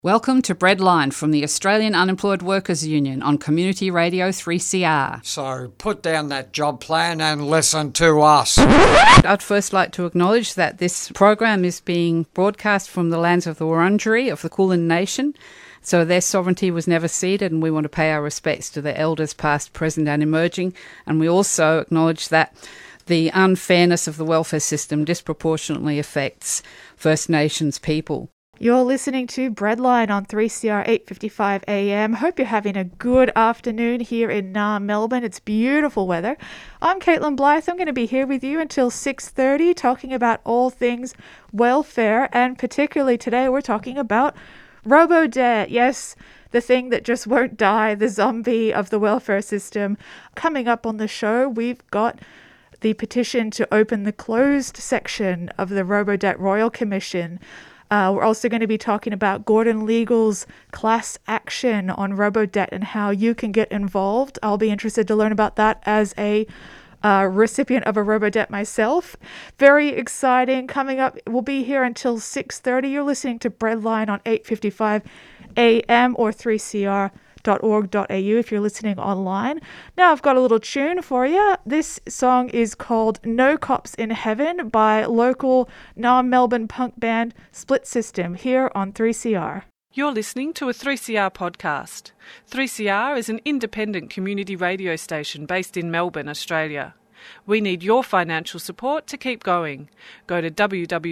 Welcome to Breadline from the Australian Unemployed Workers Union on Community Radio 3CR. So put down that job plan and listen to us. I'd first like to acknowledge that this program is being broadcast from the lands of the Wurundjeri of the Kulin Nation. So their sovereignty was never ceded, and we want to pay our respects to their elders past, present and emerging. And we also acknowledge that the unfairness of the welfare system disproportionately affects First Nations people. You're listening to Breadline on 3CR 8:55 AM. Hope you're having a good afternoon here in Melbourne. It's beautiful weather. I'm Caitlin Blythe. I'm going to be here with you until 6:30 talking about all things welfare, and particularly today we're talking about robo-debt. Yes, the thing that just won't die, the zombie of the welfare system. Coming up on the show, we've got the petition to open the closed section of the Robo-Debt Royal Commission. We're also going to be talking about Gordon Legal's class action on robo-debt and how you can get involved. I'll be interested to learn about that as a recipient of a robo-debt myself. Very exciting. Coming up, we'll be here until 6:30. You're listening to Breadline on 8:55 AM or 3cr.org.au if you're listening online. Now I've got a little tune for you. This song is called No Cops in Heaven by local Melbourne punk band Split System here on 3CR. You're listening to a 3CR podcast. 3CR is an independent community radio station based in Melbourne, Australia. We need your financial support to keep going. Go to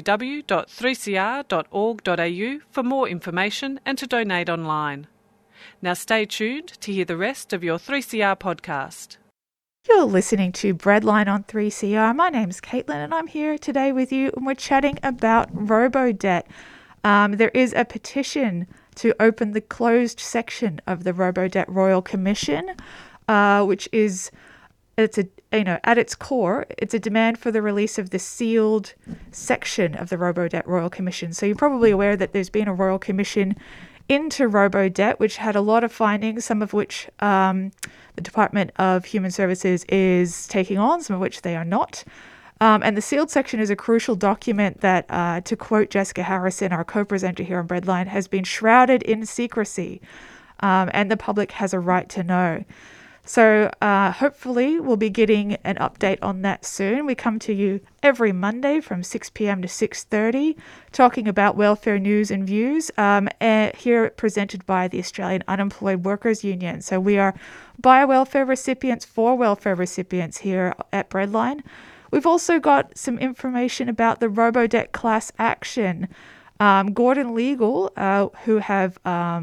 www.3cr.org.au for more information and to donate online. Now stay tuned to hear the rest of your 3CR podcast. You're listening to Breadline on 3CR. My name's Caitlin and I'm here today with you and we're chatting about robo-debt. There is a petition to open the closed section of the Robo-Debt Royal Commission, which is, at its core, it's a demand for the release of the sealed section of the Robo-Debt Royal Commission. So you're probably aware that there's been a Royal Commission into robo-debt, which had a lot of findings, some of which the Department of Human Services is taking on, some of which they are not. And the sealed section is a crucial document that, to quote Jessica Harrison, our co-presenter here on Breadline, has been shrouded in secrecy, and the public has a right to know. So hopefully we'll be getting an update on that soon. We come to you every Monday from 6 p.m. to 6:30, talking about welfare news and views, here presented by the Australian Unemployed Workers Union. So we are by welfare recipients for welfare recipients here at Breadline. We've also got some information about the robo-debt class action. Gordon Legal, who have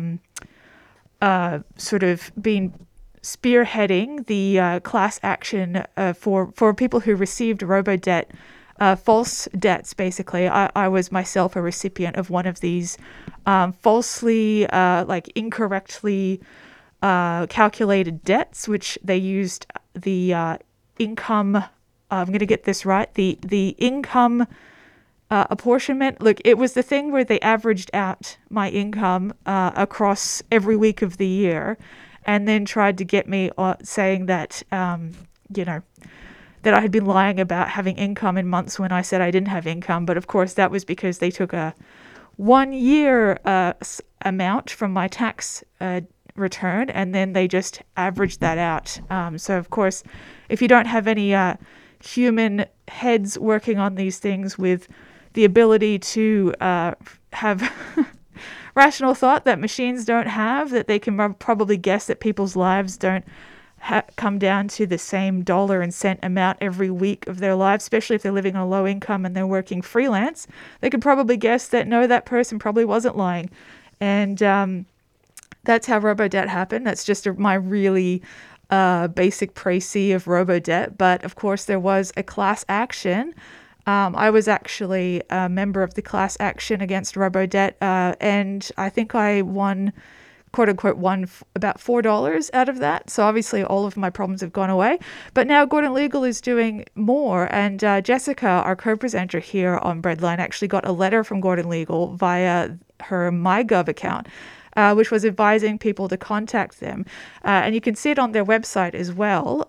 sort of been spearheading the class action for people who received robo-debt, false debts, basically. I was myself a recipient of one of these falsely, incorrectly calculated debts, which they used the income, I'm going to get this right, the income apportionment. Look, it was the thing where they averaged out my income across every week of the year, and then tried to get me saying that, that I had been lying about having income in months when I said I didn't have income. But of course, that was because they took a 1 year amount from my tax return, and then they just averaged that out. So of course, if you don't have any human heads working on these things with the ability to have rational thought that machines don't have, that they can probably guess that people's lives don't come down to the same dollar and cent amount every week of their lives, especially if they're living on a low income and they're working freelance. They could probably guess that, no, that person probably wasn't lying. And that's how robo-debt happened. That's just my really basic précis of robo-debt. But of course, there was a class action. I was actually a member of the class action against robo-debt, and I think I won, quote-unquote, about $4 out of that. So obviously all of my problems have gone away. But now Gordon Legal is doing more, and Jessica, our co-presenter here on Breadline, actually got a letter from Gordon Legal via her MyGov account, which was advising people to contact them. And you can see it on their website as well,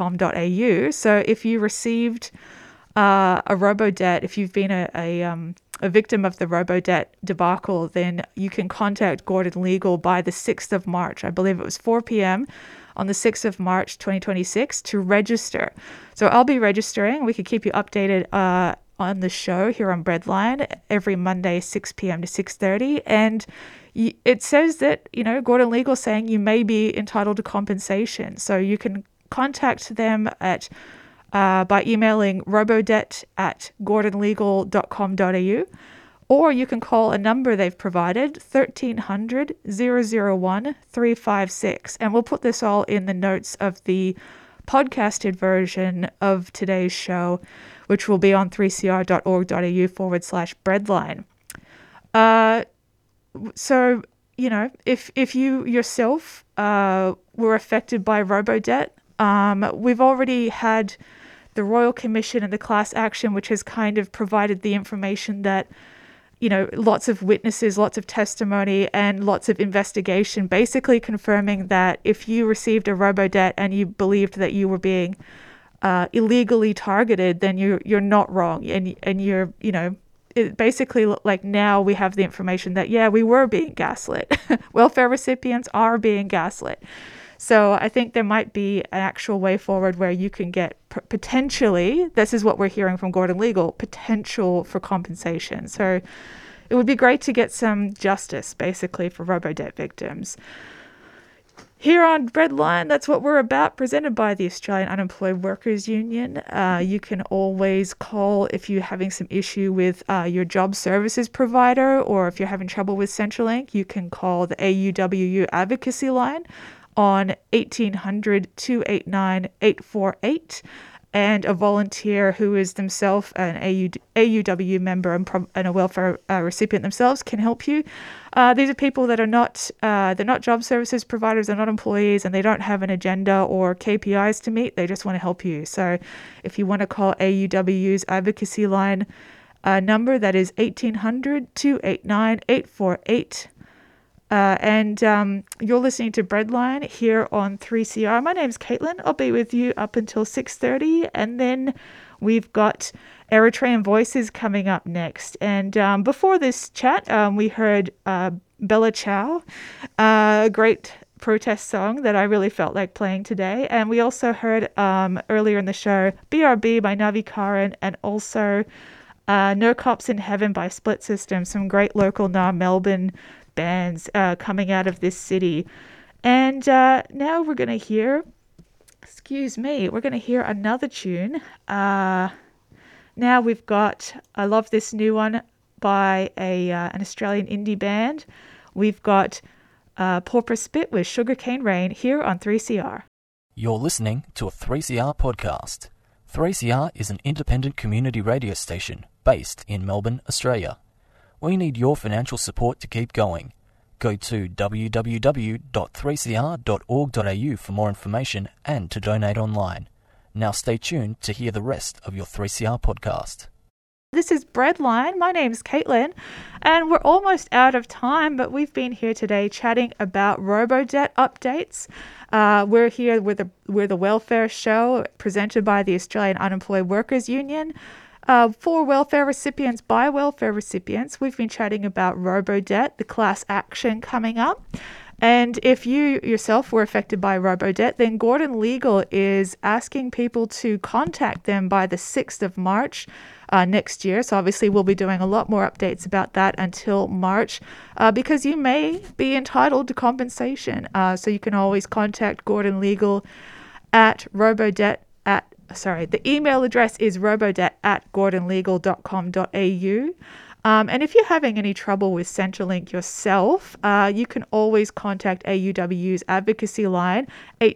gordonlegal.com.au. So if you received a robo-debt, if you've been a a victim of the Robodebt debacle, then you can contact Gordon Legal by the 6th of March. I believe it was 4 p.m. on the 6th of March, 2026 to register. So I'll be registering. We could keep you updated on the show here on Breadline every Monday, 6 p.m. to 6:30. And it says that, Gordon Legal saying you may be entitled to compensation. So you can contact them by emailing robodebt@gordonlegal.com.au, or you can call a number they've provided, 1300 001 356. And we'll put this all in the notes of the podcasted version of today's show, which will be on 3cr.org.au/breadline. So, if you yourself were affected by Robodebt, we've already had the Royal Commission and the class action, which has kind of provided the information that, lots of witnesses, lots of testimony, and lots of investigation, basically confirming that if you received a Robodebt and you believed that you were being illegally targeted, then you're not wrong, and you're, it basically, like, now we have the information that, we were being gaslit. Welfare recipients are being gaslit. So I think there might be an actual way forward where you can get potentially, this is what we're hearing from Gordon Legal, potential for compensation. So it would be great to get some justice, basically, for Robodebt victims. Here on Breadline, that's what we're about, presented by the Australian Unemployed Workers Union. You can always call if you're having some issue with your job services provider, or if you're having trouble with Centrelink, you can call the AUWU advocacy line on 1800-289-848, and a volunteer who is themselves an AUW member and a welfare recipient themselves can help you. These are people that are not they're not job services providers, they're not employees, and they don't have an agenda or KPIs to meet. They just want to help you. So if you want to call AUW's advocacy line number, that is 1800-289-848. And you're listening to Breadline here on 3CR. My name's Caitlin. I'll be with you up until 6:30, and then we've got Eritrean Voices coming up next. And before this chat, we heard Bella Ciao, a great protest song that I really felt like playing today. And we also heard earlier in the show BRB by Navi Karan, and also No Cops in Heaven by Split System, some great local Melbourne bands coming out of this city. And now we're going to hear, we're going to hear another tune. Now we've got, I love this new one by an Australian indie band. We've got Pauper Spit with Sugarcane Rain here on 3CR. You're listening to a 3CR podcast. 3CR is an independent community radio station based in Melbourne, Australia. We need your financial support to keep going. Go to www.3cr.org.au for more information and to donate online. Now stay tuned to hear the rest of your 3CR podcast. This is Breadline. My name's Caitlin, and we're almost out of time, but we've been here today chatting about Robodebt updates. We're here with the Welfare Show presented by the Australian Unemployed Workers Union. For welfare recipients, by welfare recipients, we've been chatting about Robodebt, the class action coming up. And if you yourself were affected by Robodebt, then Gordon Legal is asking people to contact them by the 6th of March next year. So obviously we'll be doing a lot more updates about that until March, because you may be entitled to compensation. So you can always contact Gordon Legal at Robodebt the email address is robodebt@gordonlegal.com.au. And if you're having any trouble with Centrelink yourself, you can always contact AUW's advocacy line,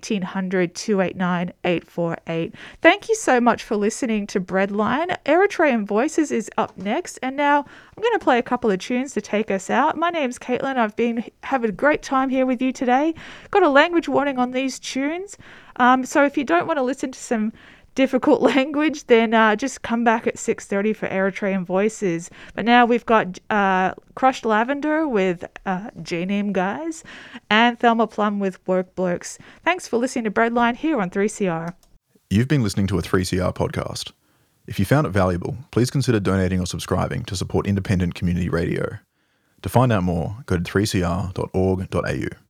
1800-289-848. Thank you so much for listening to Breadline. Eritrean Voices is up next, and now I'm going to play a couple of tunes to take us out. My name's Caitlin. I've been having a great time here with you today. Got a language warning on these tunes, so if you don't want to listen to some difficult language, then just come back at 6:30 for Eritrean Voices. But now we've got Crushed Lavender with J-Name Guys and Thelma Plum with Work Blokes. Thanks for listening to Breadline here on 3CR. You've been listening to a 3CR podcast. If you found it valuable, please consider donating or subscribing to support independent community radio. To find out more, go to 3cr.org.au.